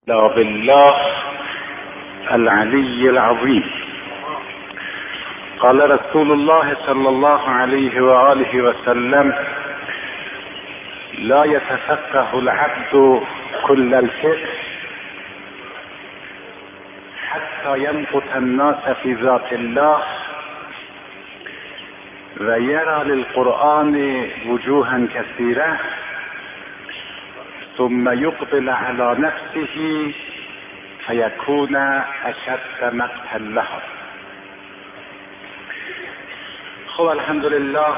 لا بالله العلي العظيم. قال رسول الله صلى الله عليه وآله وسلم: لا يتفقه العبد كل الفقه حتى ينقط الناس في ذات الله ويرى للقرآن وجوها كثيرة ثم يقبل على نفسه فيكون اشد مقتا لها. خب الحمدلله،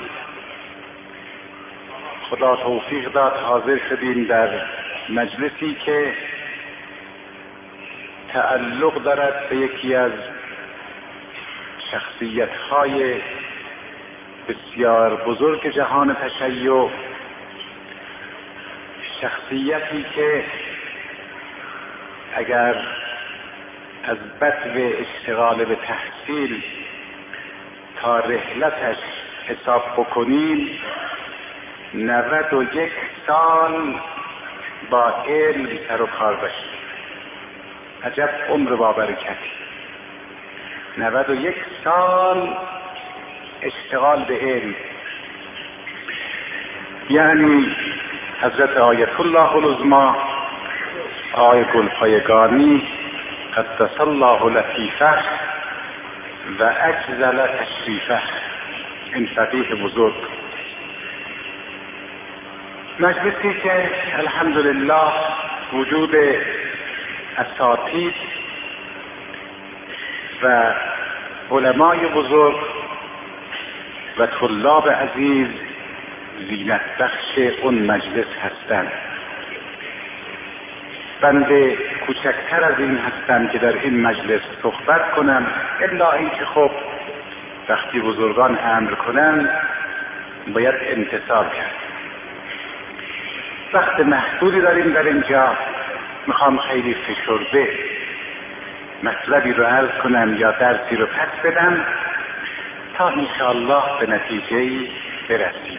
خدا توفیق داد حاضر شدیم در مجلسی که تعلق دارد به یکی از شخصیت‌های بسیار بزرگ جهان تشیع، شخصیتی که اگر از بدو اشتغال به تحصیل تا رحلتش حساب بکنیم 91 سال با علم سر و کار داشت. عجب عمر با برکتی. 91 سال اشتغال به علم، یعنی حضرت آیت الله العظمی آقای گلپایگانی قدس الله لطیفه و اجزل تشریفه، این فقیه بزرگ، مجلسی که الحمدلله وجود اساتید و علمای بزرگ و طلاب عزیز زینت بخش اون مجلس هستند. بنده کوچکتر از این هستم که در این مجلس صحبت کنم، الا اینکه خب وقتی بزرگان امر کنن باید امتثال کرد. وقت محدودی داریم در اینجا، میخوام خیلی فشرده مطلبی رو عرض کنم یا درسی رو پس بدم تا انشاءالله به نتیجه‌ای برسیم.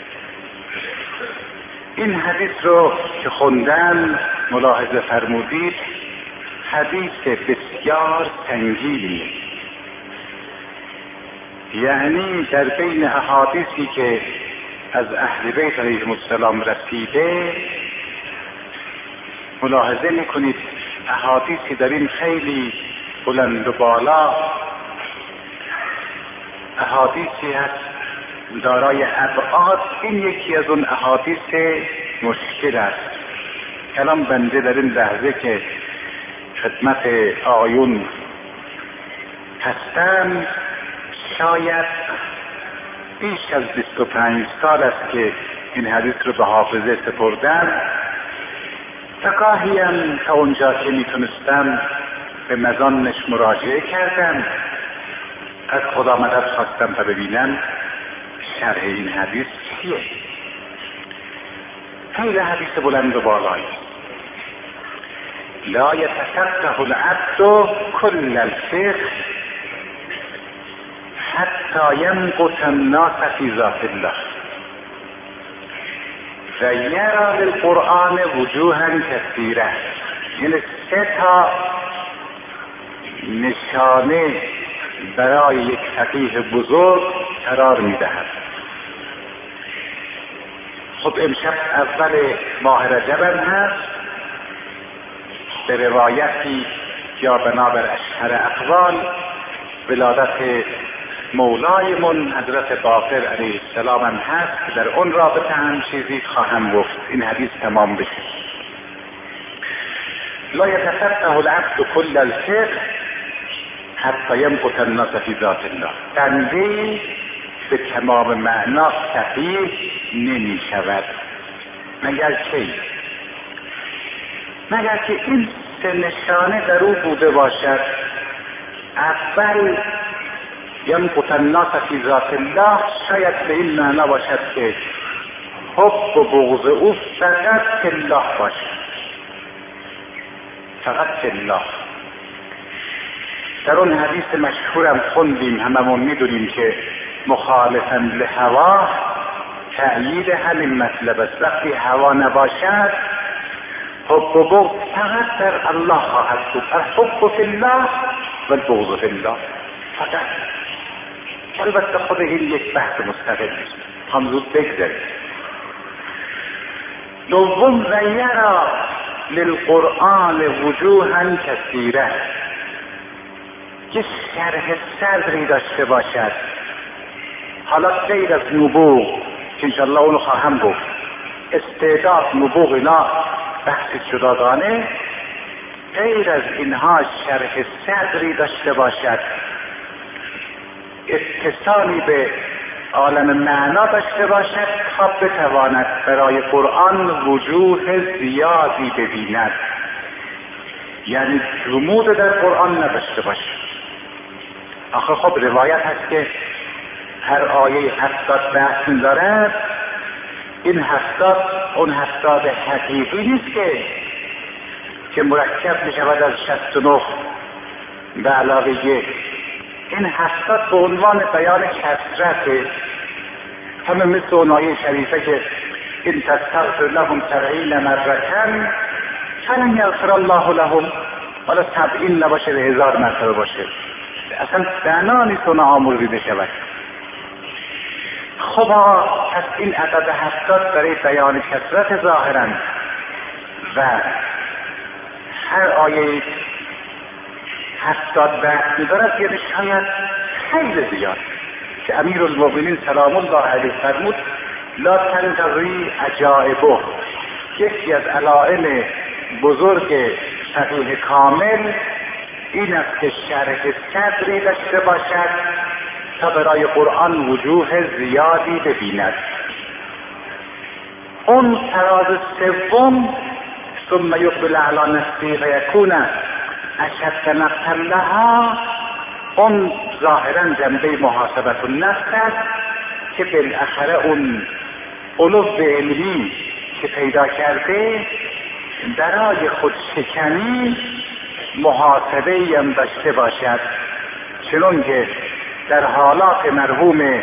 این حدیث رو که خوندن ملاحظه فرمودید، حدیث بسیار سنگینی، یعنی در بین احادیثی که از اهل بیت علیهم السلام رسیده ملاحظه میکنید احادیثی در این خیلی بلند و بالا، احادیثی هست دارای ابعاد. این یکی از اون احادیث مشکل است. کلام بنده در این لحظه که خدمت آیون هستم شاید بیش از 25 سال است که این حدیث رو به حافظه سپردم و گاهی هم تا اونجا که میتونستم به مزانش مراجعه کردم، از خدا مدد خواستم تا ببینم شرح این حدیث چیه. خیلی حدیث بلند و بالایی. لا یتفقه العبد کل الفقه حتی ینقط الناس فی ذات الله و یری للقرآن وجوها کثیره. یعنی 3 تا نشانه برای یک فقیه بزرگ قرار میدهد. خب امشب اول ماه رجب هست، به روایتی یا بنابر اشهر اقوال ولادت مولایمون حضرت باقر علیه السلام هم هست که در اون رابطه هم چیزی خواهم گفت. این حدیث تمام بشه. لا یتفقه العبد کل الفقه حتی ینقط الناس فی ذات الله. بنده به تمام معنا فقیه نمی شود مگر چی؟ مگر که این 3 نشانه در او بوده باشد. اول ینقط الناس فی ذات الله شاید به این معنا باشد که حب و بغض او فقط فی الله باشد، فقط فی الله. در اون حدیث مشهورم خوندیم، هممون میدونیم که مخالفاً لهوا تأیید همین مطلب است. وقتی هوا نباشد حب و بغض فقط در الله خواهد بود. الحب فی الله و البغض فی الله. فقط. البته خود این یک بحث مستقل نیست، هم زود بگذاریم. دوم غیرا للقرآن وجوها کثیره، که شرح صدری داشته باشد. حالا غیر از نبوغ که انشاءالله اونو خواهم گفت، استعداد نبوغ اینا بحث جداگانه، غیر از اینها شرح صدری داشته باشد، اتصالی به عالم معنا داشته باشد تا بتواند برای قرآن وجوه زیادی ببیند، یعنی جمود در قرآن نداشته باشد. آخه خب روایت هست که هر آیه 70 بحث دارد. این 70 اون 70 حقیقی نیست که مرکب می شود از 69 به علاوه 1. این 70 به عنوان بیان کثرته، همه مثل اون آیه شریفه که این تستغفر لهم 70 مرة فلن یغفر الله لهم، حالا 70 نباشه به 1000 مرتبه باشه، اصلا بنا نیست اون آمرزیده شود. خب پس این عدد 70 برای بیان کثرت ظاهرا و هر آیه 70 بحث می‌دارد، یعنی شاید خیلی زیاد که امیرالمؤمنین سلام الله علیه فرمود لا تنتظری عجائبه. یکی از علائم بزرگ صحیح کامل این است که شرح صدری داشته باشد تا برای قرآن وجوه زیادی ببیند. اون فراز سوم ثم یقبل علی نفسه فیکون اشد نقصا لها، اون ظاهرا جنبه محاسبت النفس است که بالاخره اون علو علمی که پیدا کرده برای خود شکنی محاسبه ای هم داشته باشد، چنون که در حالات مرحوم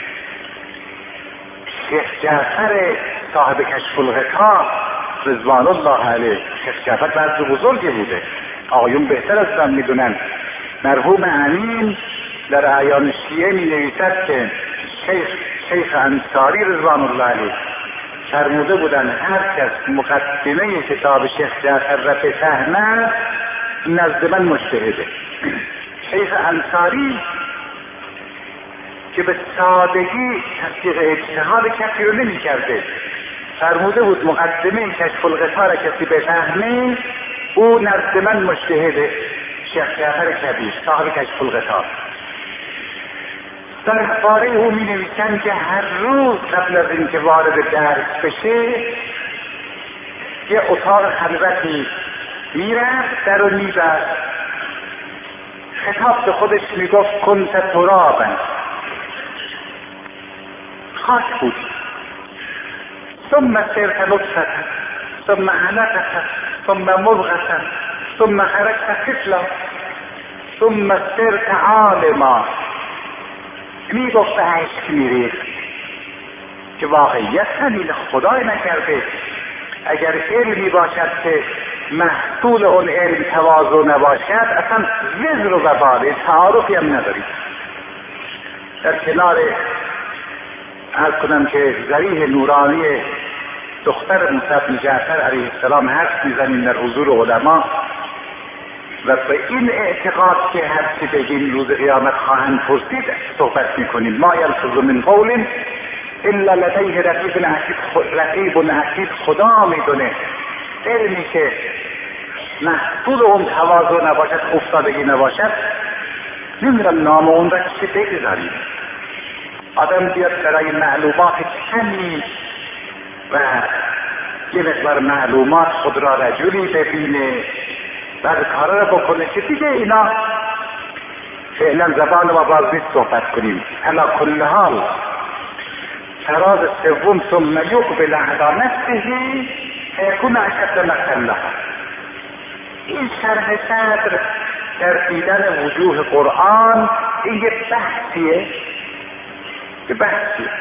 شیخ جعفر صاحب کشف الغطا رضوان الله علیه، شیخ جعفر بعض بزرگی بوده، آقایون بهتر از من میدونن. مرحوم امین در اعیان شیعه می نویسد که شیخ انصاری رضوان الله علیه فرموده بودن هر کس مقدمه کتاب شیخ جعفر را بفهمد نزد من مجتهده. شیخ انصاری که به سادگی تحقیق اجتهاد کسی رو نمی کرده، فرموده بود مقدمه کشف الغطا را کسی بفهمه او نزد من مجتهده. شیخ جعفر کبیر صاحب کشف الغطا در باره او می نویسن که هر روز قبل از اینکه وارد درس بشه یه اتاق خلوتی میرفت، در رو میبست، خطاب به خودش میگفت کنت ترابا، خاک بود، ثم صرت نطفة ثم علقة ثم مضغة ثم خرجت طفلا ثم صرت عالما. میگفت به عشق میریخت که واقعیت همین خدای نکرده اگر علمی باشد که محصول اون علم تواضع نباشد اصلا وزر و وبال تعارفی هم ندارید. در کنار عرض کنم که ذریح نورانی دختر موسی بن جعفر علیه السلام حرف میزنیم در حضور علما و به این اعتقاد که هر چی بگیم روز قیامت خواهند پرسید صحبت میکنیم. ما یلفظ من قول الا لدیه رقیب عتید. خدا میدونه علمی که محصول اون تواضع نباشد، افتادگی نباشد، نمیدونم نام اون را چی بگذاریم. آدم بیاد برای معلومات کمی و یه مقدار معلومات خود را رجلی ببینه بعد کارا را بکنه که دیگه اینا فعلا زبان ما باز نیست صحبت کنیم. علا کل حال فراز سوم ثم یقبل علی نفسه فیکون اشد نقصا لها. این شرح صدر در دیدن وجوه قرآن این یه بحثیه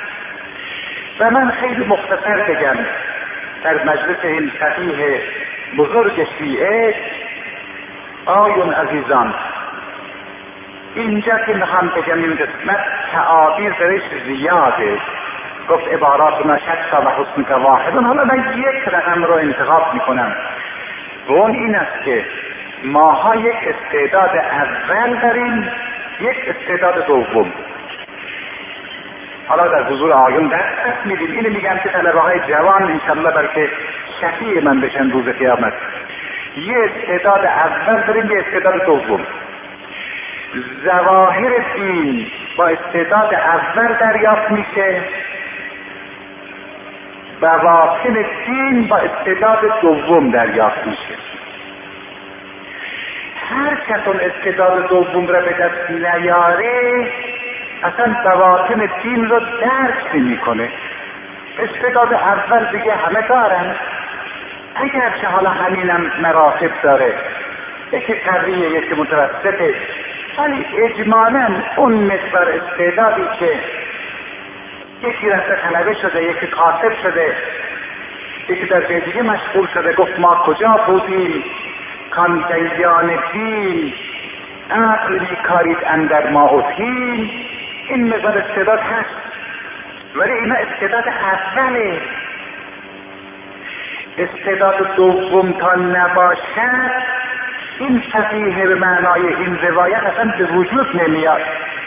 و من خیلی مختصر بگم در مجلس این صحیح بزرگ شیعه آیون عزیزان، اینجا که میخوام بگم این قسمت تعابیر درش زیاده، گفت عباراتنا شتى و حسنک واحد. حالا من یک رقم رو انتخاب میکنم و اون این است که ماها یک استعداد اول داریم، یک استعداد دوم. حالا در حضور آیون درس میدیم. اینو میگم که طلبه های جوان انشالله بلکه شفیع من بشن روز قیامت. یه استعداد اول داریم، یه استعداد دوم. ظواهر دین با استعداد اول دریافت میشه، بواطن دین با استعداد دوم دریافت میشه. هر کس اون استعداد دوم را به دست نیاره اصلا بواطن دین رو درک نمیکنه. استعداد اول دیگه همه دارن، اگرچه حالا همینم مراتب داره، یکی قویه یکی متوسطه، ولی اجمالاً اون مقدار استعدادی که یکی رفته طلبه شده، یکی کاتب شده، یکی در جای دیگه مشغول شده، گفت ما کجا بودیم، کان دیان دین عقل میکارید اندر ما اتین. این مقدار استعداد هست، ولی اینا استعداد اوله. استعداد دوم تا نباشد این فقیه به معنای این روایت اصلا به وجود نمیاد.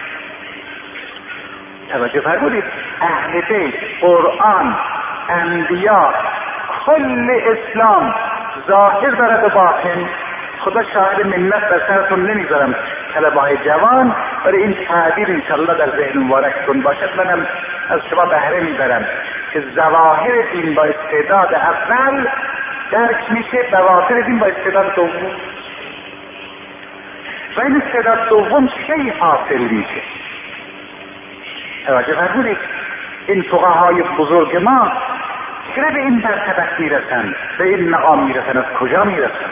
توجه فرمودید، اهل بیت، قرآن، انبیا، کل اسلام ظاهر دارد و باطن. خدا شاهد منت بر سرتون نمیذارم طلبه های جوان، برای این تعبیر انشالله در ذهن مبارکتون باشد. منم از شما بهره میبرم که ظواهر دین با استعداد اول درک میشه، بواطن دین با استعداد دوم. و این استعداد دوم چی حاصل میشه؟ توجه فرمودید، این فقهای بزرگ ما چرا به این مرتبه میرسن، به این مقام میرسن؟ از کجا میرسن؟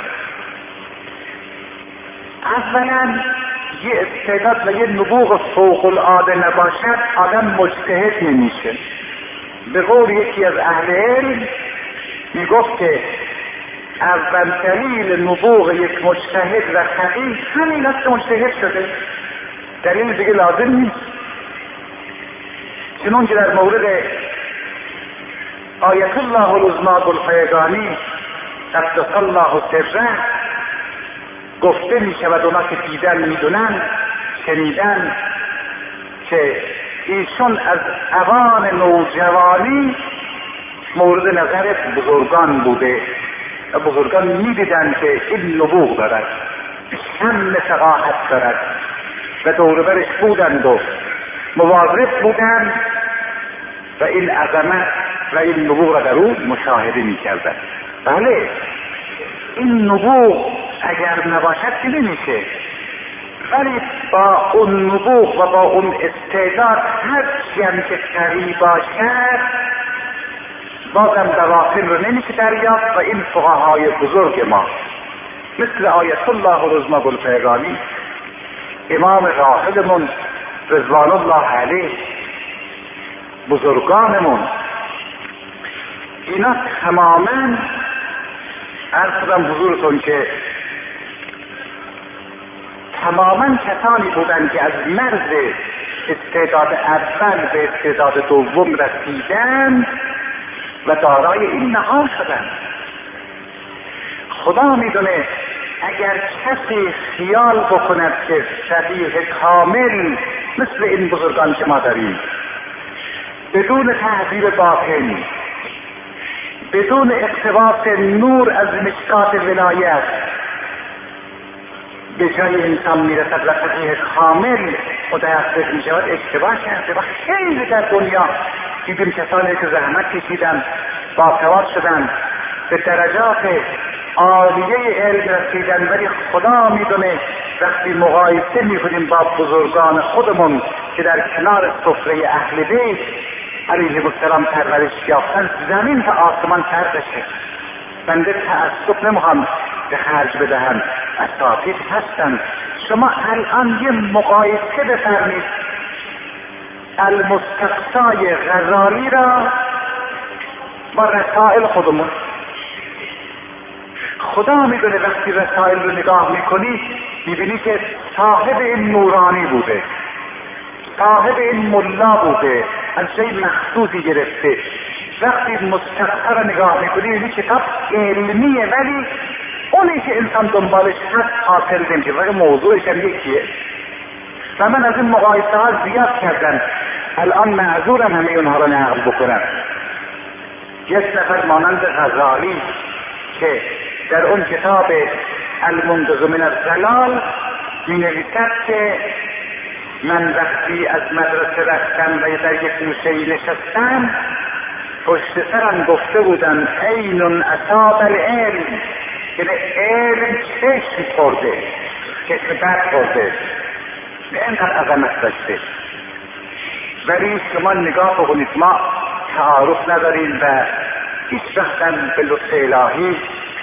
اولا یه استعداد و یه نبوغ فوق العاده نباشد آدم مجتهد نمیشه. به قول یکی از اهل علم میگفت که اول دلیل نبوغ یک مجتهد و فقیه همین است که مجتهد شده، دلیل دیگه لازم نیست. چنانچه در مورد آیت الله العظمی گلپایگانی قدس الله سره گفته می شود، اونا که دیدن میدونن، شنیدن، که ایشون از اوان نوجوانی مورد نظر بزرگان بوده و بزرگان میدیدن که این نبوغ دارد، شم فقاهت دارد و دور برش بودند و مواظب بودند و این عظمت و این نبوغ را در او مشاهده میکردند. بله، این نبوغ اگر نباشد که نمیشه، ولی با اون نبوغ و با اون استعداد هرچی هم که قوی باشد بازم بواطن رو نمیشه دریافت. و این فقهای بزرگ ما مثل آیت الله العظمی گلپایگانی، امام راحلمون رضوان الله علیه، بزرگانمون، اینا تماما عرض کنم حضورتون که تماما کسانی بودند که از مرز استعداد اول به استعداد دوم رسیدند و دارای این نهاد شدند. خدا میدونه اگر کسی خیال بکند که فقیه کامل مثل این بزرگان که ما داریم، بدون تهذیب باطن، بدون اقتباس نور از مشکات ولایت به جای انسان میرسد و فقیه کامل متحقق میشود، اشتباه کرده. و خیلی در دنیا دیدیم کسانی که زحمت کشیدن، باسواد شدن، به درجات عالیه علم رسیدن، ولی خدا میدونه وقتی مقایسه میکنیم با بزرگان خودمون که در کنار سفره اهل بیت علیهم السلام پرورش یافتن، زمین تا آسمان فرقشه. بنده تعصب نمیخوام به خرج بدهم، اساتید هستن. شما الان یه مقایسه بفرمید المستقصای غزالی را با رسائل خودمون. خدا میدونه وقتی رسائل رو نگاه میکنی میبینی که صاحب این نورانی بوده، صاحب این ملا بوده، از جای مخصوصی گرفته. وقتی مستقصر رو نگاه میکنی میبینی کتاب علمیه، ولی اونی که انسان دنبالش هست حاصل نمیشه، ولی موضوعش هم یکیه. و من از این مقایسه ها زیاد کردم، الان معذورم همه اونها رو نقل بکنم. یک نفر مانند غزالی که در اون کتاب المنقذ من الضلال می نویسد که من وقتی از مدرسه رفتم و در یک گوشه‌ای نشستم، پشت سرم گفته بودن عین اصاب العلم، یعنی علم چشم خورده، چشم بد خورده، اینقدر عظمت داشته. ولی شما نگاه بکنید، ما تعارف نداریم و هیچ وقتم به لطف الهی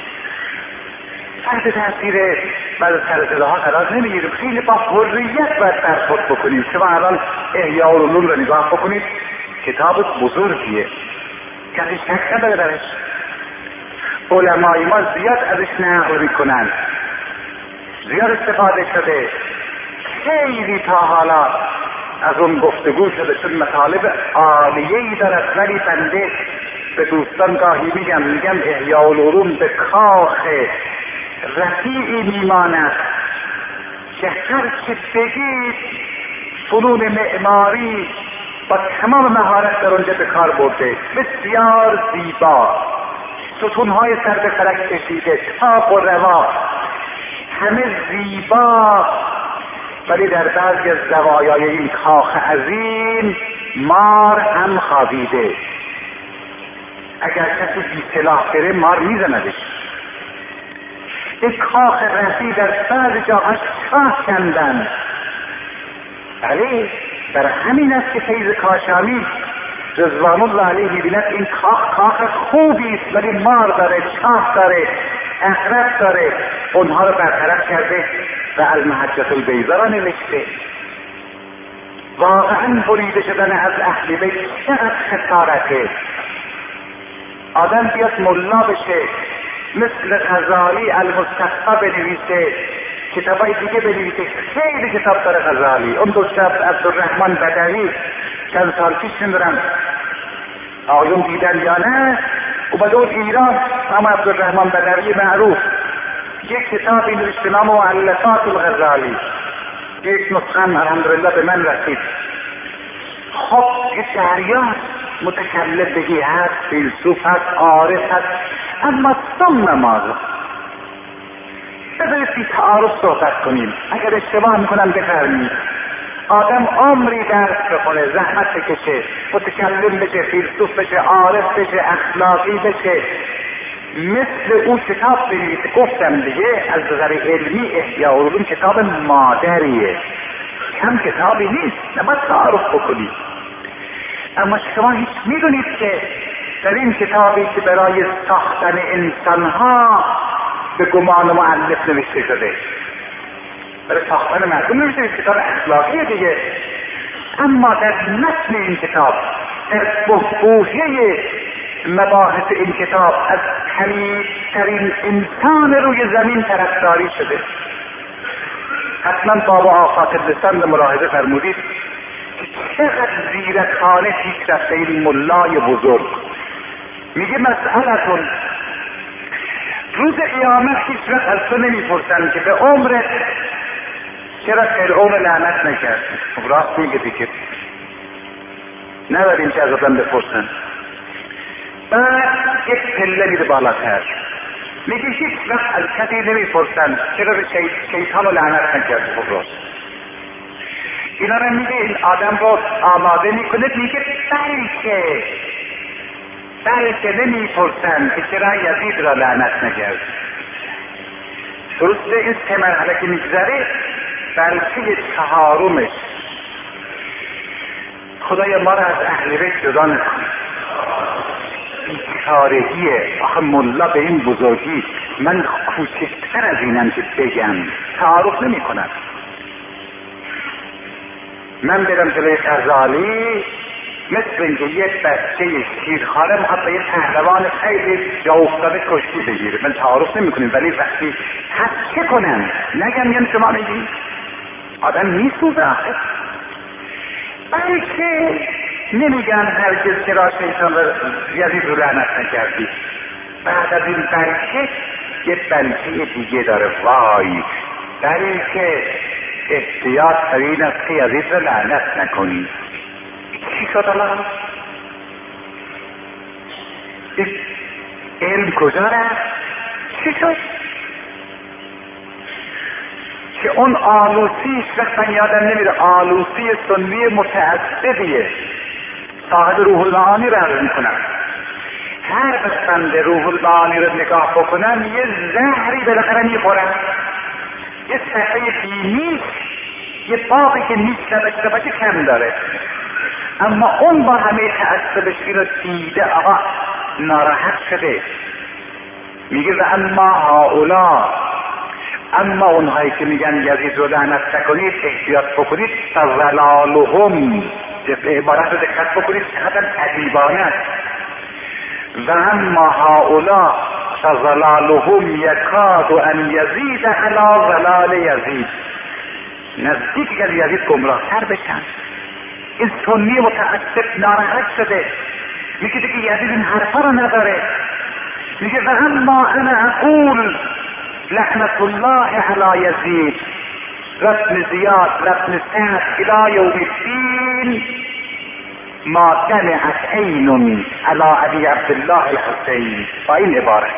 تحت تاثیر بعض سرصداها قرار نمیگیریم. خیلی با حریت باید برخورد بکنیم. شما الان احیاء العلوم رو نگاه بکنید، کتاب بزرگیه، کسی شک نداره درش. علمای ما زیاد ازش نقل میکنن، زیاد استفاده شده، خیلی تا حالا از اون گفتگو شده، چون مطالب عالیه‌ای دارد. ولی بنده به دوستان گاهی میگم احیاء العلوم به کاخ رفیعی میماند که هر چه بگید فنون معماری با تمام مهارت در اونجا به کار برده، بسیار زیبا، ستونهای سر به فلک کشیده، تاق و روا، همه زیبا. ولی در بعضی از زوایای این کاخ عظیم مار هم خوابیده. اگر کسی بی سلاح بره مار میزندش. یک کاخ رفیع در بعض جاهاش چاه کندن. بله، در همین است که فیض کاشانی رضوان الله علیه میبیند این کاخ خوبی است، ولی مار داره، چاه داره، عقرب داره. اونها رو برطرف کرده و المحجة البیضاء را نوشته. واقعا بریده شدن از اهل بیت چقدر خسارته. آدم بیاد ملا بشه، مثل غزالی المستقصا بنویسه، کتابای دیگه بنویسه. خیلی کتاب داره غزالی. اون دوست عبدالرحمن بدوی چند سال پیش نمیدونم آقایون دیدن یا نه، اومده بود ایران، اما عبدالرحمن بدوی معروف یک کتابی نوشته به نام مؤلفات الغزالی، یک نسخه الحمدلله به من رسید. خب یه دریا متکلم بگی هست، فیلسوف هست، عارف هست، اما ثم ماذا؟ بذارید بی تعارف صحبت کنیم. اگر اشتباه میکنم بفرمایید. آدم عمری درس بخونه، زحمت بکشه، متکلم بشه، فیلسوف بشه، عارف بشه، اخلاقی بشه، مثل او کتاب بنویسه. گفتم دیگه از نظر علمی احیاء العلوم کتاب مادریه، کم کتابی نیست، نباید تعارف بکنید. اما شما هیچ میدونید که در این کتابی که برای ساختن انسانها به گمان مؤلف نوشته شده، برای ساختن مردم نوشته، کتاب اخلاقی دیگه، اما در متن این کتاب، در بحبوحه مباحث این کتاب، از پلیدترین انسان روی زمین طرفداری شده. حتما بابا آفات لسان ملاحظه فرمودید که چقدر زیرکانه پیش رفته این ملای بزرگ. میگه مسئلتون روز قیامت هیچ وقت از تو نمیپرسن که به عمرت چرا فرعون لعنت نکرد. راست میگه دیگه، نباید که از آدم بپرسن. بعد یک پله میره بالاتر، میگه هیچ وقت از کسی نمیپرسن چرا به شیطان رو لعنت نکرد. خب راست اینا رو میگه، این آدم رو آماده میکنه، میگه بلکه نمیپرسن که چرا یزید را لعنت نکرد. درسته این سه مرحله که میگذره، بلکه چهارمش خدای ما را از اهل بیت جدا نکنه. بیچارگیه. آخه ملا به این بزرگی، من کوچکتر از اینم که بگم تعارف نمی کنم. من برم جلوی غزالی مثل اینکه یک بچه شیرخواره میخواد به یه پهلوان خیلی جا افتاده کشتی بگیره. من تعارف نمیکنیم، ولی وقتی هست چه کنن؟ نگم شما میگی آدم میسوزه آخه. بلکه نمیگن هرگز چرا شیطان یزید رو لعنت نکردی. بعد از این بلکه یه بلکه دیگه داره، وای بلکه احتیاط در این است که یزید رو لعنت نکنی. چی شد الان؟ علم کجا رفت؟ چی شد؟ که اون آلوسیش وقت من یادم نمیره، آلوسی سنی متعصبیه، صاحب روح المعانی رو عرض میکنم. هر بند روح المعانی رو نگاه بکنم یه زهری بالاخره میخورم، یه صفحه بیمیش، یه بابی که نیست نداشته باشه کم داره. اما اون با همه تعصبش رو دیده آقا ناراحت شده، میگه و اما هاولا، اما اونهایی که میگن یزید رو لعنت نکنید احتیاط بکنید، فضلالهم، عبارت رو دقت بکنید چقدر ادیبانه است. و اما هاولا فضلالهم یکاد ان یزید علی ضلال یزید، نزدیک که یزید گمراهتر بشن. این سنی متعصب ناراحت شده، میگه دیگه یزید این حرفا رو نداره. میگه و اما انا اقول لعنت الله علی یزید ربن زیاد ربن سعد الى یوم الدین ما دمعت عین علی ابی عبدالله الحسین. با این عبارت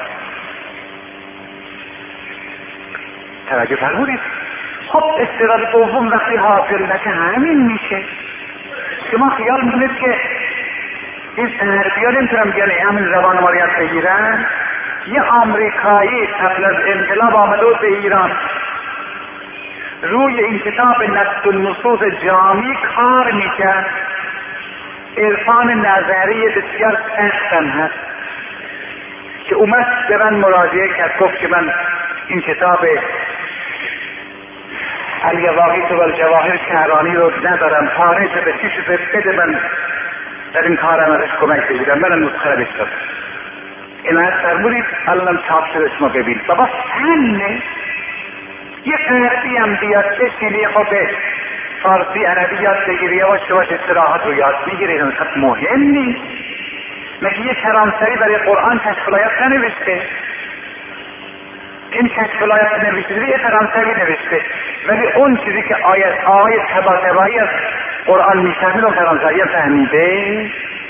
توجه فرمودید. خب استدلال دوم وقتی حاصل نشه همین میشه. شما خیال میکنید که این غربی‌ها نمیتونن بیان همین زبان ما رو یاد بگیرن؟ یه آمریکایی قبل از انقلاب آمده بود به ایران، روی این کتاب نقد النصوص جامی کار میکرد. عرفان نظری بسیار سختم هست که اومد به من مراجعه کرد، گفت که من این کتاب الیواقیت و الجواهر شهرانی رو ندارم، پاره شده چی شده، بده من در این کارم ازش کمک بگیرم. منم نسخه رو بشتم. این از فرمودید الان چاپ شده شما ببینید. بابا فنه. یه غربی هم بیاد بشینی خب فارسی عربی یاد بگیری یواش یواش اصطلاحات رو یاد میگیری، این خب مهم نیست. مگه یه کرامسری برای قرآن کشف الآیات ننوشته؟ این کشف الآیات نوشته یه فرانسوی نوشته، ولی اون چیزی که آیه تبایی از قرآن میفهمید اون فرانسوی فهمیده.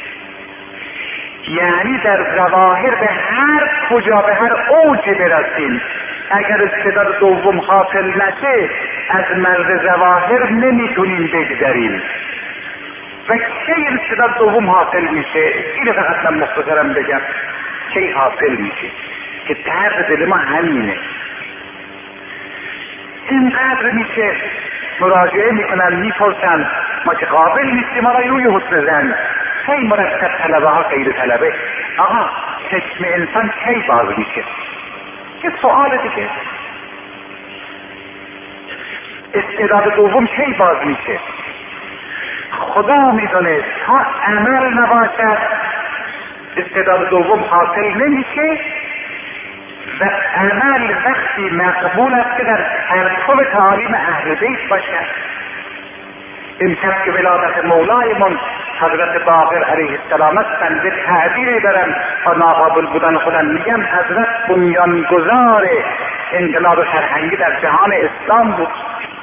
یعنی در ظواهر به هر کجا به هر اوج برسیم اگر استعداد دوم حاصل نشه از مرز ظواهر نمیتونیم بگذریم. و کی استعداد دوم حاصل میشه؟ اینو فقط من مختصرم بگم کی حاصل میشه که درد دل ما همینه. اینقدر میشه مراجعه میکنن میپرسن ما که قابل نیستیم، ما روی حسن زن خیلی مرتب طلبه ها غیر طلبه. آقا چشم انسان کی باز میشه؟ یه سؤال دیگه. استعداد دوم کی باز میشه؟ خدا میدونه تا عمل نباشد استعداد دوم حاصل نمیشه و عمل وقتی مقبول است که در پرتو تعالیم اهل بیت باشد. امشب که ولادت مولایمون حضرت باقر علیه السلام است، من به تعبیری دارم تا ناقابل بودن خودم میگم حضرت بنیانگذار انقلاب فرهنگی در جهان اسلام بود.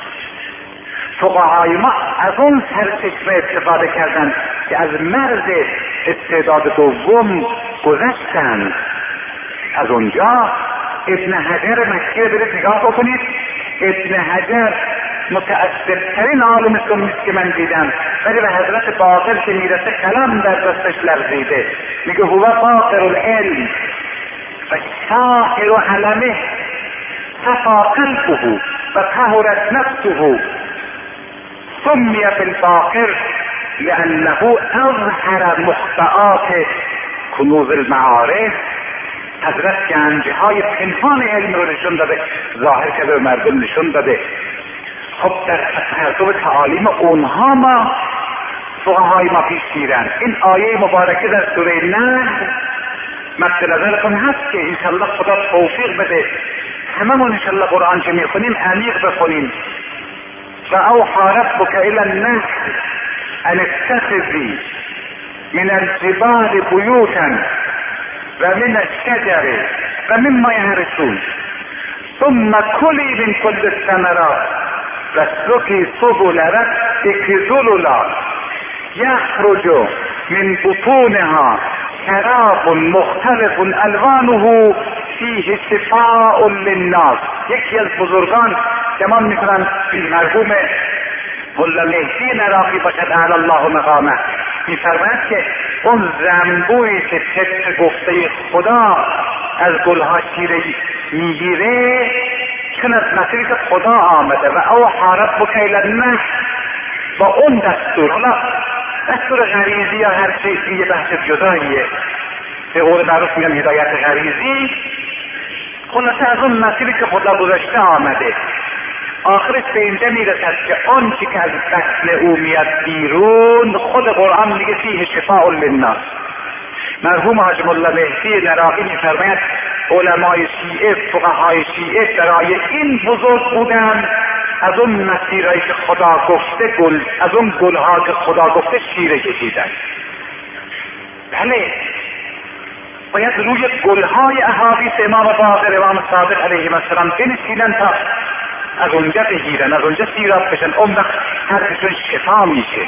فقهای ما از اون سرچشمه استفاده کردند که از مرز استعداد دوم گذشتند. از اونجا ابن حجر مکی رو برید نگاه بکنید. ابن حجر متعصبترین عالم سنیست که من دیدم، ولی به حضرت باقر که میرسه کلام در دستش لرزیده. میگه هو باقر العلم و شاعر علمه صفا قلبه و طهرت نفسه سمی بالباقر لانه اظهر مخطئات کنوز المعارف. حضرت گنجه های پنهان علم رو نشون داده، ظاهر کرده به مردم نشون داده. خب در پرتو تعالیم اونها ما فقهای ما پیش میرن. این آیه مبارکه در سوره نحل مد نظرتون هست که انشالله خدا توفیق بده هممون انشالله قرآن که میخونیم عمیق بخونیم. و اوحی ربک الی النحل ان اتخذی من الجبال بیوتا و من الشجر و مما یعرشون ثم کلی من کل الثمرات واسلکی سبل ربک ذللا یخرج من بطونها شراب مختلف الوانه فیه شفاء للناس. یکی از بزرگان گمان میکنن مرحوم ملا مهدی نراقی باشد اعلی الله مقامه، میفرماید که اون زنبویی که طبق گفته خدا از گلها شیره میگیره چون از مسیری که خدا آمده و اوحی ربک الی النحل با اون دستور، حالا دستور غریزی یا هر چیزی یه بحث جداییه، به قول معروف میگن هدایت غریزی، خلاصه از اون مسیری که خدا گذاشته آمده. آخرش به اینجا میرسد که آن چی که از بطن او میاد بیرون خود قرآن میگه فیه شفاء للناس. مرحوم حاج ملا مهدی نراقی میفرماید علمای شیعه، فقهای شیعه برای این بزرگ بودن از اون مسیرهایی که خدا گفته از اون گلها که خدا گفته شیره کشیدن. بله باید روی گلهای احادیث امام باقر امام صادق علیه السلام بنشینن تا از اونجا بگیرن، از اونجا سیراب بشن، اون وقت هرکشون شفا میشه.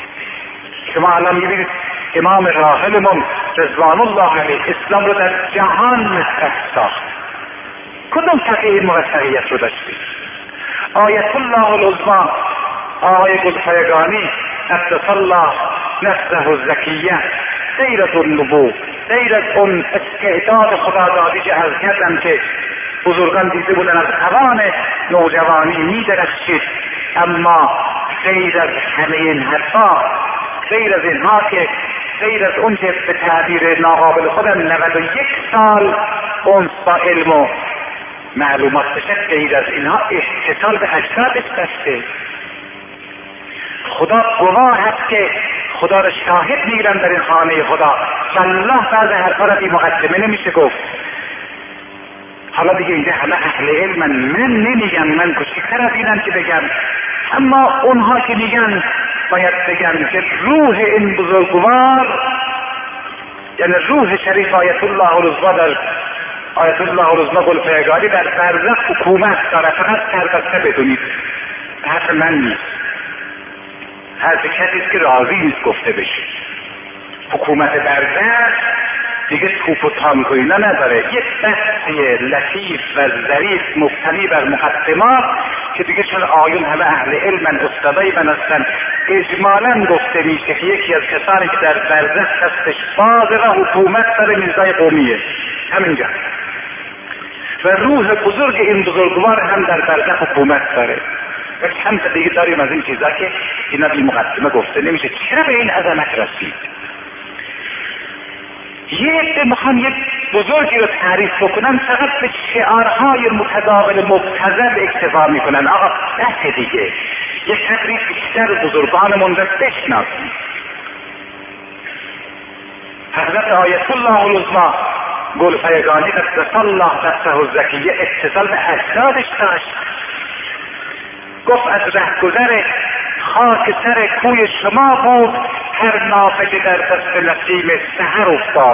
شما الان میبینید امام راحلمون رضوان الله علیه اسلام رو در جهان مطرح ساخت. کدوم فقیه موفقیت رو داشتید؟ آیت الله العظمی آقای گلپایگانی قدس الله نفسه الزکیه، غیر از اون نبوغ، غیر از اون استعداد خدادادی که عرض کردم که بزرگان دیده بودن از اوان نوجوانی میدرخشید، اما غیر از همه این حرفا، غیر از اینها که غیر از اون که به تعبیر ناقابل خودم 91 سال اون با علم و معلومات بشه، غیر از اینها اتصال به اجسادش داشته. خدا گواه هست که خدا را شاهد میگیرن در این خانه خدا. والله بعض حرفا را بی مقدمه نمیشه گفت. حالا دیگه اینجا همه اهل علمن، من نمیگم، من کوچکتر از اینم که بگم، اما اونها که میگن باید بگن که روح این بزرگوار، یعنی روح شریف آیت الله العظمی در آیت الله العظمی گلپایگانی در برزخ حکومت داره. فقط سربسته بدونید حرف من نیست، حرف کسیست که راضی نیست گفته بشه. حکومت برزخ دیگه توپ و تانک و اینا نداره، یک بحثی لطیف و ظریف مبتنی بر مقدمات که دیگه چون آیون همه اهل علمن، استادای من هستن، اجمالا گفته میشه که یکی از کسانی که در برزخ دستش بازه و حکومت سر میرزای قومیه همینجا، و روح بزرگ این بزرگوار هم در برزخ حکومت داره. و چند تا دیگه داریم از این چیزا که اینا بی مقدمه گفته نمیشه. چرا به این عظمت رسید؟ یه عده میخوان یک بزرگی رو تعریف بکنن، فقط به شعارهای متداول مبتذل اکتفا میکنن. آقا بس دیگه، یک قدری بیشتر بزرگانمون رو بشناسیم. حضرت آیت الله العظمی گلپایگانی قدس الله نفسه الزکیه اتصال به اجسادش داشت. گفت از رهگذر خاک سر کوی شما بود هر نافه که در دست نسیم سحر افتاد.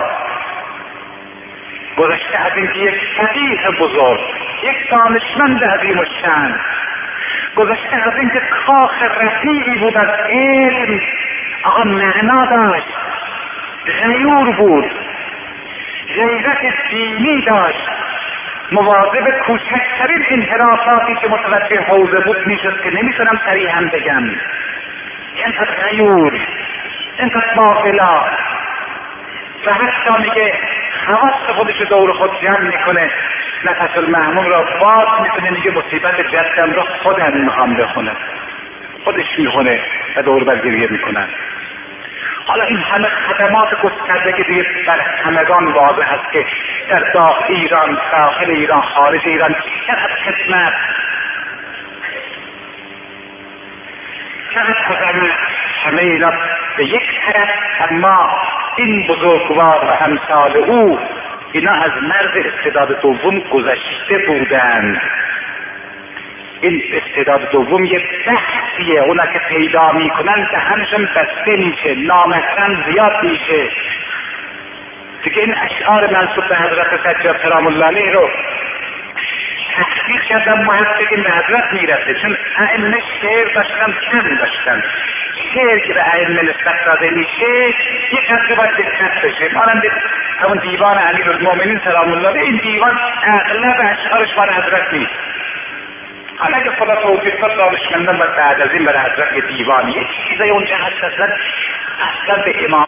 گذشته از اینکه یک فقیه بزرگ، یک دانشمند عظیم الشأن، گذشته از اینکه کاخ رفیعی بود از علم، آقا معنا داشت، غیور بود، غیرت دینی داشت، مواظب کوچکترین انحرافاتی که متوجه حوزه بود میشد که نمیتونم صریحا بگم. اینقدر غیور، اینقدر باطلا، و حتی میگه حواس خودش دور خود جمع میکنه، نفس المحموم را باز میکنه، میگه مصیبت جدم را خودم میخوام بخونم، خودش میخونه و دور برگریه میکنن. حالا این همه خدمات گسترده که دیگه بر همگان واضح هست که در داخل ایران، داخل ایران، خارج ایران چقدر خدمت، چقدر خدمت، همه اینا به طرف اما این بزرگوار و امثال او اینا از مرز استعداد دوم گذشته بودند. این استعداد دوم یک بحثیه، اونا که پیدا میکنن دهنشون بسته میشه، نامحرم زیاد میشه. دیگه این اشعار منسوب به حضرت سجاد سلام الله علیه رو تحقیق کردن، محققین به حضرت میرسه، چون ائمه شعر داشتن کم داشتن. شعر که به ائمه نسبت داده میشه یک قدر باید دقت بشه. مانند همون دیوان امیرالمومنین سلام الله علیه، این دیوان اغلب اشعارش مال حضرت نیست. حالا اگه خدا توفیق کرد دانشمندان و بعد از این برای حضرت یه دیوانی یه چیزای اونجا هست اصلا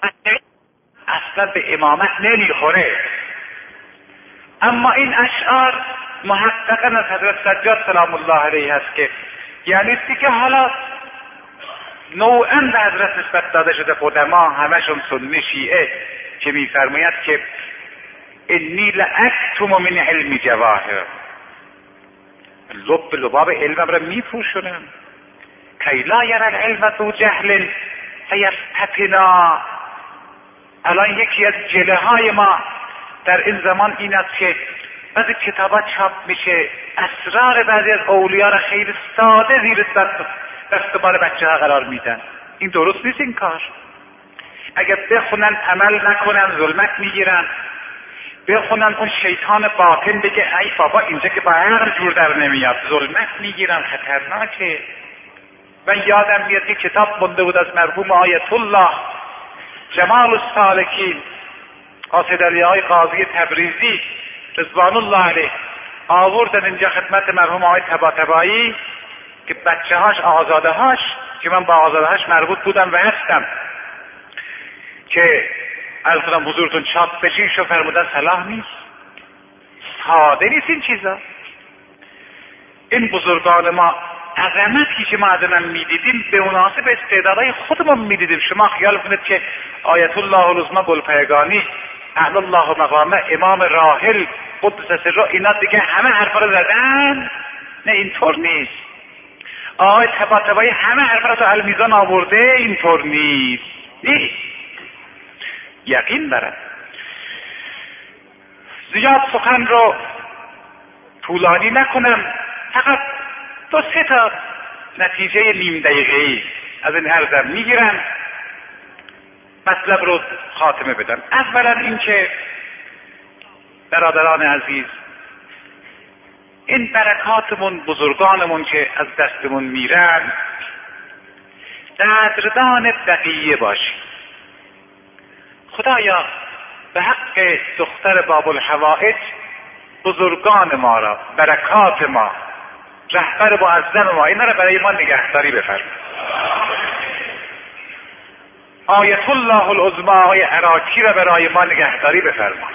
به امامت نمیخوره. اما این اشعار محققا از حضرت سجاد سلام الله علیه هست که یعنی که حالا نوعا به حضرت نسبت داده شده. قدما همشون سنی شیعه که میفرماید که انی لاکتم من علم جواهر، لباب علمم را میپوشونم، کی لا یرى العلم ذو جهل فیفتتنا. الان یکی از جله های ما در این زمان این است که بعضی کتابات چاپ میشه، اسرار بعضی از اولیاء را خیلی ساده زیر دستبال بچه ها قرار میدن. این درست نیست این کار. اگر بخونن عمل نکنن ظلمت میگیرن، بخونن اون شیطان باطن بگه ای بابا اینجا که با عقل جور در نمیاد، ظلمت میگیرن، خطرناکه. من یادم میاد یک کتاب مونده بود از مرحوم آیت الله جمال السالکین قاصد علیهای قاضی تبریزی رضوان الله علیه، آوردن اینجا خدمت مرحوم آقای طباطبایی که بچه هاش آزاده هاش که من با آزاده هاش مربوط بودم و هستم که عرض کنم حضورتون چاپ بشین شو فرمودن صلاح نیست، ساده نیست این چیزا. این بزرگان ما عظمتی که ما از آنها میدیدیم به مناسب استعدادهای خودمون میدیدیم. شما خیال کنید که آیت الله العظمی گلپایگانی اهل الله مقامه امام راحل قدس سره اینا دیگه همه حرفا رو زدن؟ نه اینطور نیست. آقای طباطبایی همه حرفا رو تو المیزان آورده؟ اینطور نیست. یقین دارم. زیاد سخن رو طولانی نکنم، فقط 2-3 تا نتیجه نیم دقیقه‌ای از این عرضم میگیرم، مطلب رو خاتمه بدم. اولا اینکه برادران عزیز، این برکاتمون بزرگانمون که از دستمون میرن قدردان بقیه باشیم. خدایا به حق دختر باب الحوائج بزرگان ما را، برکات ما، رهبر معظم ما، اینا را برای ما نگهداری بفرما. آیت الله العظمی آقای عراقی را برای ما نگهداری بفرما.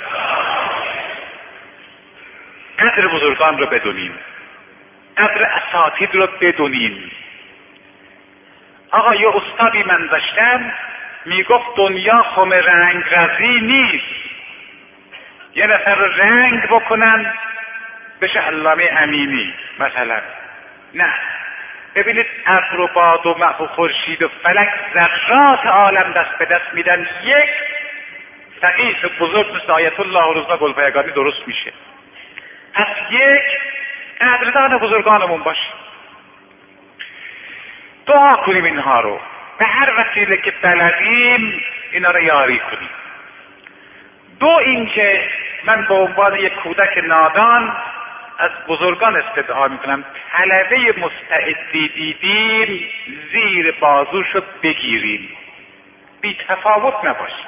قدر بزرگان رو بدونیم، قدر اساتید رو بدونیم. آقا یه استادی من داشتم میگفت دنیا خم رنگ رزی نیست، یه نفر رو رنگ بکنن بشه علامه امینی مثلا. نه، ببینید ابر و باد و مه و خورشید و فلک ذرات عالم دست به دست میدن، یک فقیه بزرگ مثل آیت الله العظمی گلپایگانی درست میشه. پس یک قدردان بزرگانمون باشیم، دعا کنیم اینها رو، به هر وسیله که بلدیم اینا رو یاری کنیم. دو اینکه من به عنوان یک کودک نادان از بزرگان استدعا میکنم طلبه مستعدی دیدیم زیر بازوشو بگیریم، بی تفاوت نباشیم.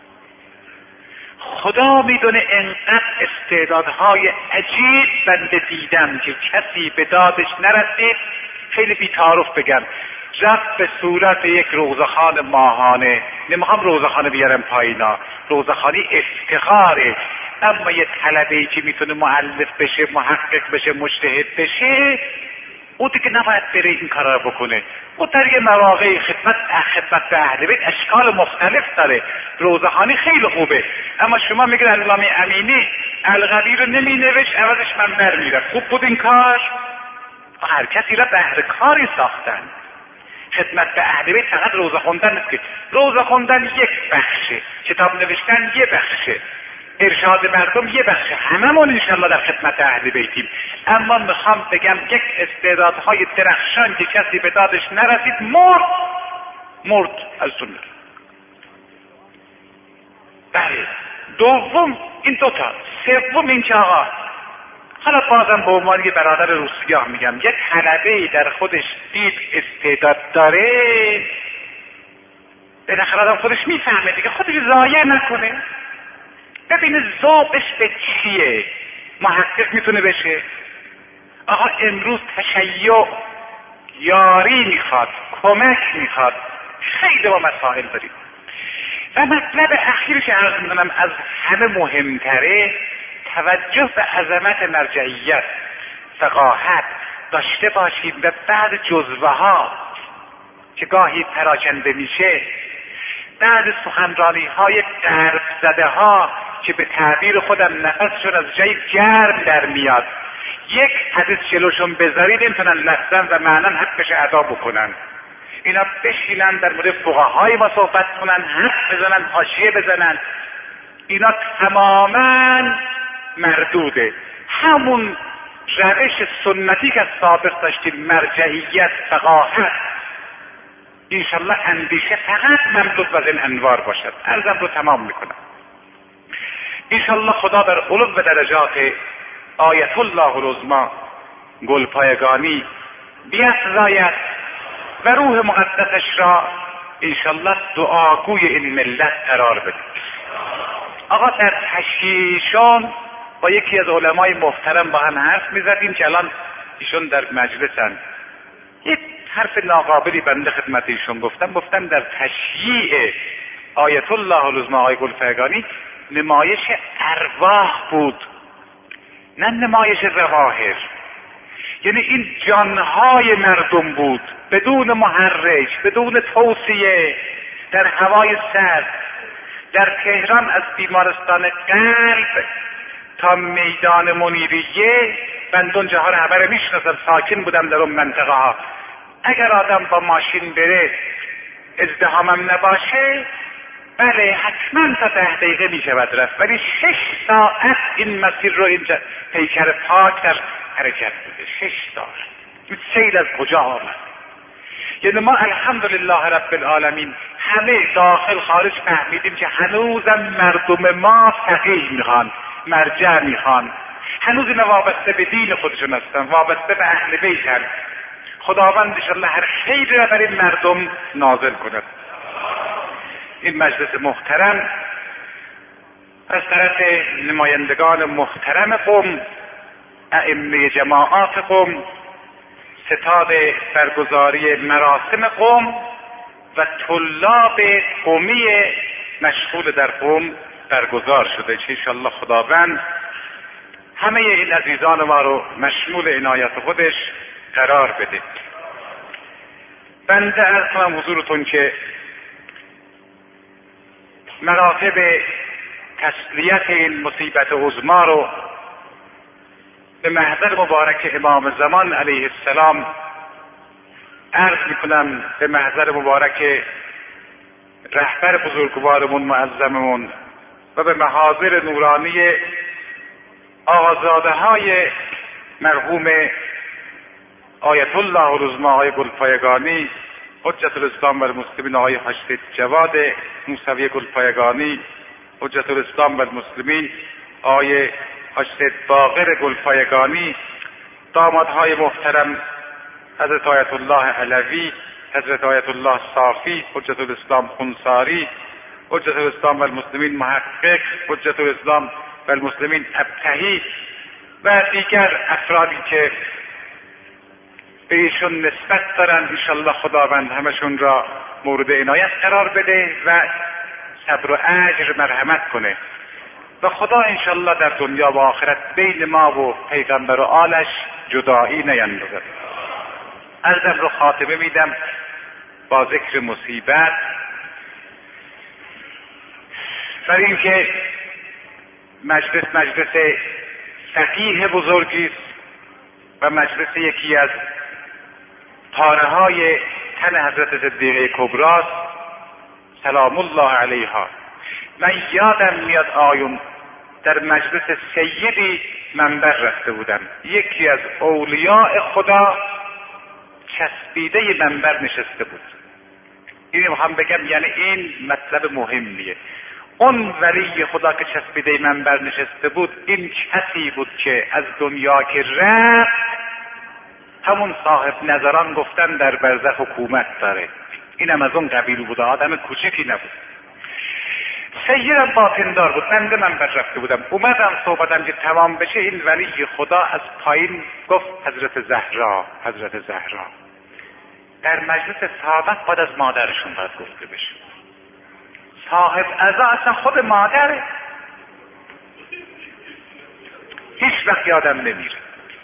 خدا میدونه انقدر استعدادهای عجیب بنده دیدم که کسی به دادش نرسید. خیلی بی تعارف بگم، رفت به صورت یک روزخوان ماهانه، نمیخوام روزخانه بیارم پایینا، روزخانی افتخاره، اما یه طلبه‌ای که میتونه مؤلف بشه، محقق بشه، مجتهد بشه، او دیگه نباید بره این کارا رو بکنه. او در یه مواقع خدمت به اهل بیت اشکال مختلف داره. روزخانی خیلی خوبه، اما شما میگید علامه امینی الغبی رو نمی نوشت، عوضش منبر میرفت. خوب بود این کار؟ هر کسی را بهر کاری ساختن. خدمت به اهل بیت فقط روزه خوندن نیست که روزه خوندن یک بخشه، کتاب نوشتن یک بخشه، ارشاد مردم یک بخشه، هممون انشالله در خدمت اهل بیتیم. اما میخوام بگم یک استعدادهای درخشان که کسی به دادش نرسید مرد از دنیا. بله، دوم این دوتا، سوم این که آقا حالا بازم به عنوان یه برادر روسیاه میگم، یک طلبه‌ای در خودش دید استعداد داره، بالاخره آدم خودش میفهمه دیگه، خودش ضایع نکنه، ببینه ذوقش به چیه، محقق میتونه بشه. آقا امروز تشیع یاری میخواد، کمک میخواد، خیلی با مسائل داریم. و مطلب اخیری که عرض میکنم از همه مهمتره، توجه به عظمت مرجعیت، فقاهت داشته باشید و بعد جزوه ها که گاهی پراکنده میشه، بعد سخنرانی های درب زده ها که به تعبیر خودم نفسشون از جای گرم در میاد، یک حدیث جلوشون بذارید نمیتونن لفظاً و معناً حقش ادا بکنن. اینا بشینن در مورد فقهای ما صحبت کنن، حرف بزنن، حاشیه بزنن، اینا تماماً مردوده. همون روش سنتی که سابق داشتیم، مرجعیت، فقاهت، انشالله اندیشه فقط مملود از این انوار باشد. عرضم رو تمام میکنم. انشالله خدا در علو و درجات آیت الله العظمی گلپایگانی بیفزاید و روح مقدسش را انشالله دعاگوی این ملت قرار بده. آقا در تشییعشان با یکی از علمای محترم با هم حرف میزدیم که الان ایشون در مجلسن. یک حرف ناقابلی بنده خدمت ایشون گفتم در تشییع آیت الله العظمی آقای گلپایگانی نمایش ارواح بود، نه نمایش ظواهر. یعنی این جانهای مردم بود، بدون محرک، بدون توصیه، در هوای سرد. در تهران از بیمارستان قلب تا میدان منیریه، بنده اونجا ها رو همه میشناسم، ساکن بودم در اون منطقه ها. اگر آدم با ماشین بره ازدحامم نباشه، بله حتما تا 10 دقیقه میشود رفت، ولی 6 ساعت این مسیر رو اینجا پیکر پاک در حرکت بوده. 6 ساعت. این سیل از کجا آمد؟ یعنی ما الحمدلله رب العالمین همه داخل خارج فهمیدیم که هنوزم مردم ما فقیه میخوان، مرجع میخوان، هنوز اینا وابسته به دین خودشون هستن، وابسته به اهل بیتن. خداوند انشاءالله هر خیری را برای مردم نازل کند. این مجلس محترم از طرف نمایندگان محترم قم، ائمه جماعات قم، ستاد برگزاری مراسم قم و طلاب قمی مشغول در قم برگزار شده که انشاءالله خداوند همه این عزیزان ما رو مشمول عنایت خودش قرار بده. بنده عرض کنم حضورتون که مراتب تسلیت این مصیبت عظما رو به محضر مبارک امام زمان علیه السلام عرض میکنم، به محضر مبارک رهبر بزرگوارمون معظممون و به محاضر نورانی آقازاده های مرحوم آیت الله العظمی آقای گلپایگانی، حجت الاسلام و المسلمین آقای حاج جواد موسوی گلپایگانی، حجت الاسلام و المسلمین آقای حاج باقر گلپایگانی، دامادهای محترم حضرت آیت الله علوی، حضرت آیت الله صافی، حجت الاسلام خنساری، حجت الاسلام و المسلمین محقق، حجت الاسلام و المسلمین ابتهی و دیگر افرادی که به ایشون نسبت دارن، انشالله خداوند همشون را مورد عنایت قرار بده و صبر و اجر مرحمت کنه و خدا انشالله در دنیا و آخرت بین ما و پیغمبر و آلش جدایی نیندازد. عرضم رو خاتمه میدم با ذکر مصیبت، برای اینکه مجلس فقیه بزرگی است و مجلس یکی از پاره های تن حضرت صدیقه کبرا سلام الله علیها. من یادم میاد آیون در مجلس سیدی منبر رفته بودم، یکی از اولیاء خدا چسبیده منبر نشسته بود. اینو میخوام بگم، یعنی این مطلب مهمیه. اون ولی خدا که چسبیده منبر نشسته بود، این کسی بود که از دنیا که رفت همون صاحب نظران گفتن در برزخ حکومت داره. اینم از اون قبیل بود، آدم کوچکی نبود. سیدم باطندار بود. من به منبر رفته بودم، اومدم صحبتم که تمام بشه، این ولی خدا از پایین گفت حضرت زهرا، حضرت زهرا. در مجلس سابق بعد از مادرشون باید گفته بشه. صاحب عزا اصلا خود مادره، هیچ وقت یادم نمیره.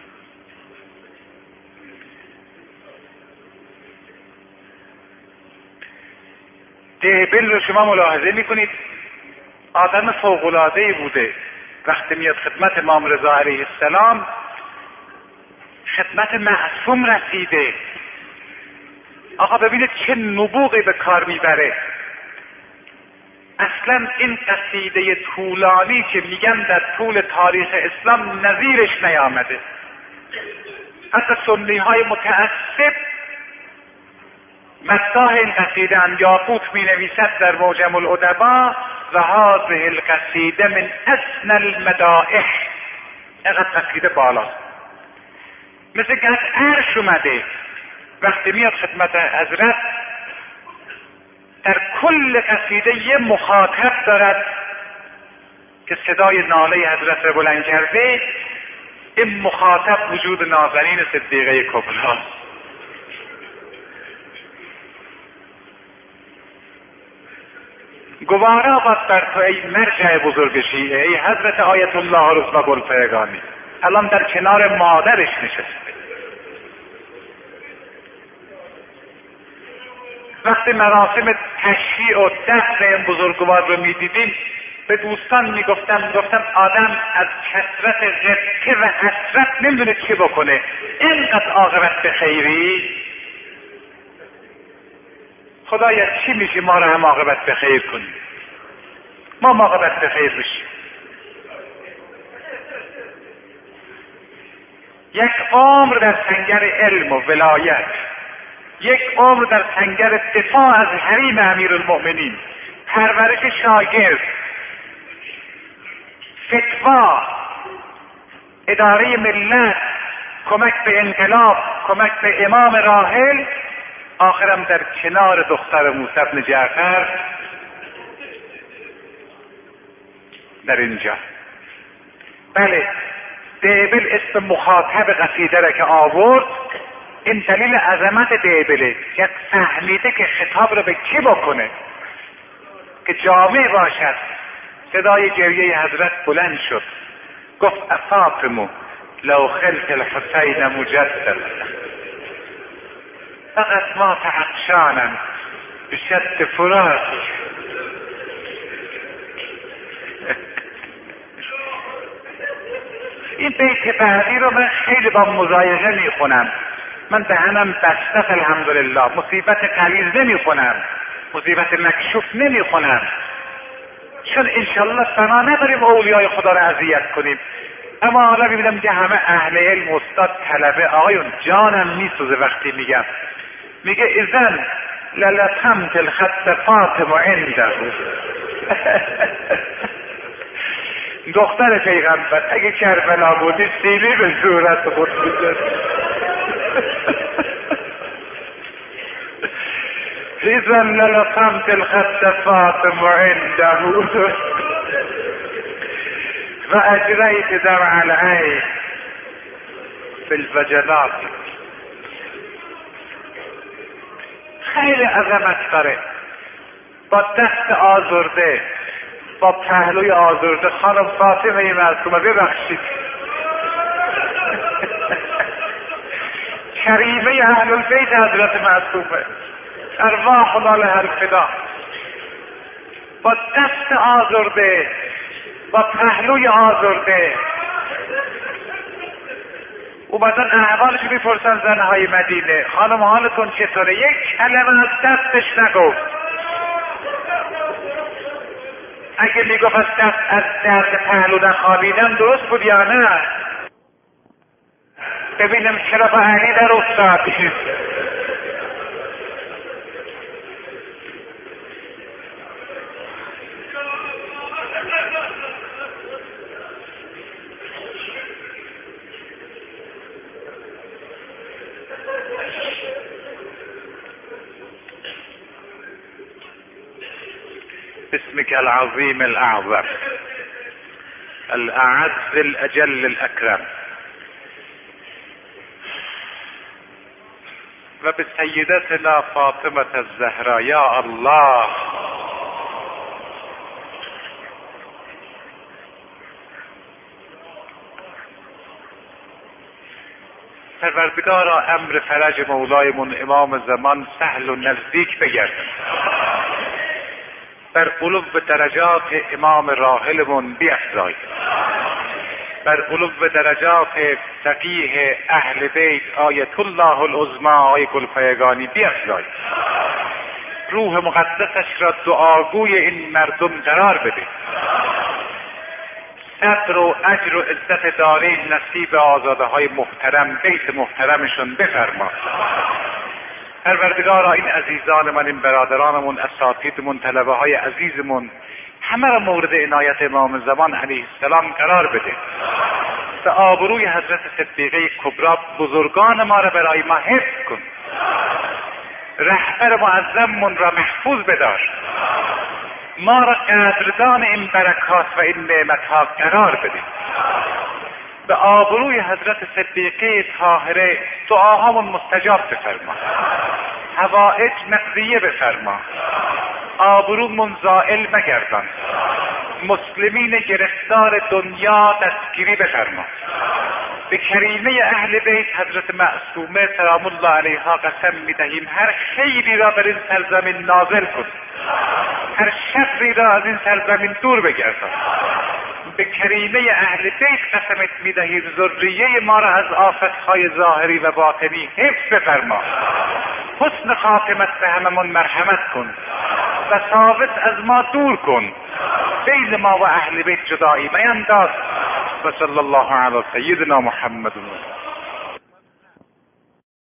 دهبل رو شما ملاحظه میکنید، آدم فوق‌العاده‌ای بوده. وقتی میاد خدمت امام رضا علیه السلام، خدمت معصوم رسیده. آقا ببینید چه نبوغی به کار میبره. اصلا این قصیده طولانی که میگن در طول تاریخ اسلام نظیرش نیامده. حتی سنی های متعصب مداح این قصیده ان یاقوت می نویسد در معجم الادبا و هذه القصیده من اسن المدائح. اینقدر قصیده بالاست، مثل که از عرش اومده. وقتی میاد خدمت حضرت، در کل قصیده یه مخاطب دارد که صدای ناله حضرت را بلند کرده. این مخاطب وجود نازنین صدیقه کبرا. گوارا باد بر تو ای مرجع بزرگ شیعه، ای حضرت آیت الله رضا گلپایگانی. الان در کنار مادرش نشسته. وقتی مراسم تشییع و دفن این بزرگوار رو میدیدیم، به دوستان میگفتم آدم از کثرت غصه و حسرت نمیدونه چه بکنه. اینقدر عاقبت به خیری. خدایا چی میشه ما رو هم عاقبت به خیر کنیم، ما عاقبت به خیر بشیم. یک عمر در سنگر علم و ولایت، یک عمر در سنگر دفاع از حریم امیرالمؤمنین، پرورش شاگرد، فتوا، اداره ملت، کمک به انقلاب، کمک به امام راحل، آخرم در کنار دختر موسی بن جعفر در اینجا. بله، دهبل اسم مخاطب قصیده را که آورد، این دلیل عظمت دهبله که فهمیده که خطاب را به کی بکنه که جامع باشد. صدای گریه حضرت بلند شد، گفت افاطمه لو خلت الحسین مجددا فقط ما عطشانا بشد فراقی. این بیت بعدی رو من خیلی با مضایقه میخونم. من دهنم بسته الحمدلله. مصیبت غلیظ نمیخونم، مصیبت مکشوف نمیخونم، چون انشالله بنا نداریم اولیای خدا رو اذیت کنیم. اما حالا میبینم که همه اهل علم، استاد، طلبه، آقایون جانم میسوزه وقتی میگم، میگه اذن للتمت الخط فاطمه عنده. دختر پیغمبر اگه کربلا بودی سیلی به صورت خود میزد. اذن للتمت الخط فاطمه عنده و اجریت دمع العین فی الوجلات. خیلی عظمت داره. با دست آزرده، با پهلوی آزرده، خانم فاطمه معصومه ببخشید، کریمه اهل البیت حضرت معصومه، ارواحنا لها الفدا، با دست آزرده، با پهلوی آزرده اومدن احوالش میپرسن زنهای مدینه، خانم حالتون چطوره؟ یک کلمه از دستش نگفت. اگه میگفت از درد پهلو نخوابیدم درست بود یا نه؟ ببینم چرا با علی در افتاد. باسمك العظيم الأعظم الأعز الأجل الأكرم وبسيدتنا فاطمة الزهراء يا الله پروردگارا امر فرج مولایمون امام زمان سهل و نزدیک بگردن، بر قلوب درجات امام راحلمون بیفزای، بر قلوب درجات فقیه اهل بیت آیت الله العظمی آقای گلپایگانی بیفزای، روح مقدسش را دعاگوی این مردم قرار بده، صبر و اجر و عزت دارین نصیب آزاده های محترم بیت محترمشون بفرما. پروردگارا این عزیزان من، این برادرانمون، اساتیدمون، طلبه های عزیزمون، همه را مورد عنایت امام زمان علیه السلام قرار بده. به آبروی حضرت صدیقه کبری بزرگان ما را برای ما حفظ کن، رهبر معظممون را محفوظ بدار، ما را قدردان این برکات و این نعمتها قرار بده. به آبروی حضرت صدیقه طاهره دعاهامون مستجاب بفرما، حوائج مقضیه بفرما، آبرومون زائل مگردان، مسلمین گرفتار دنیا دستگیری بفرما. به کریمه اهل بیت حضرت معصومه سلام الله علیها قسم میدهیم هر خیری را بر این سرزمین نازل کن، هر شری را از این سرزمین دور بگردان. به کریمه اهل بیت قسمت میدهیم ذریه ما را از آفتهای ظاهری و باطنی حفظ بفرما، حسن خاتمت به هممون مرحمت کن و ثابت از ما دور کن، بین ما و اهل بیت جدایی مینداز. و صلی الله علی سیدنا محمد.